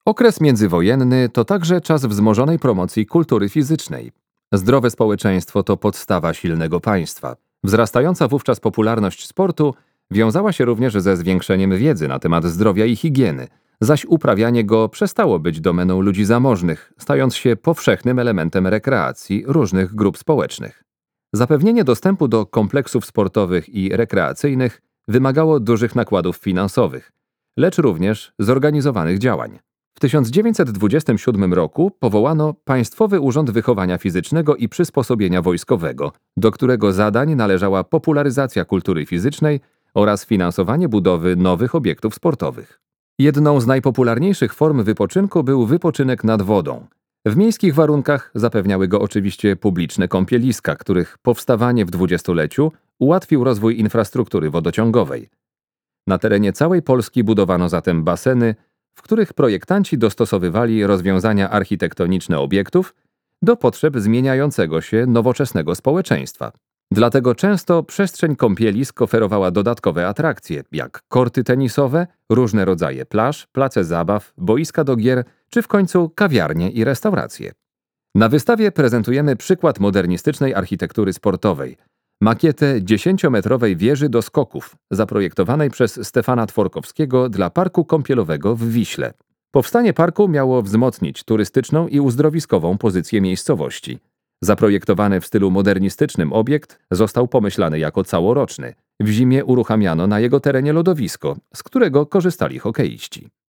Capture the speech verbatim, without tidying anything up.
Okres międzywojenny to także czas wzmożonej promocji kultury fizycznej. Zdrowe społeczeństwo to podstawa silnego państwa. Wzrastająca wówczas popularność sportu wiązała się również ze zwiększeniem wiedzy na temat zdrowia i higieny, zaś uprawianie go przestało być domeną ludzi zamożnych, stając się powszechnym elementem rekreacji różnych grup społecznych. Zapewnienie dostępu do kompleksów sportowych i rekreacyjnych wymagało dużych nakładów finansowych, lecz również zorganizowanych działań. W tysiąc dziewięćset dwudziestym siódmym roku powołano Państwowy Urząd Wychowania Fizycznego i Przysposobienia Wojskowego, do którego zadań należała popularyzacja kultury fizycznej oraz finansowanie budowy nowych obiektów sportowych. Jedną z najpopularniejszych form wypoczynku był wypoczynek nad wodą. W miejskich warunkach zapewniały go oczywiście publiczne kąpieliska, których powstawanie w dwudziestoleciu ułatwił rozwój infrastruktury wodociągowej. Na terenie całej Polski budowano zatem baseny, w których projektanci dostosowywali rozwiązania architektoniczne obiektów do potrzeb zmieniającego się nowoczesnego społeczeństwa. Dlatego często przestrzeń kąpielisk oferowała dodatkowe atrakcje, jak korty tenisowe, różne rodzaje plaż, place zabaw, boiska do gier, czy w końcu kawiarnie i restauracje. Na wystawie prezentujemy przykład modernistycznej architektury sportowej, makietę dziesięciometrowej wieży do skoków, zaprojektowanej przez Stefana Tworkowskiego dla Parku Kąpielowego w Wiśle. Powstanie parku miało wzmocnić turystyczną i uzdrowiskową pozycję miejscowości. Zaprojektowany w stylu modernistycznym obiekt został pomyślany jako całoroczny. W zimie uruchamiano na jego terenie lodowisko, z którego korzystali hokeiści.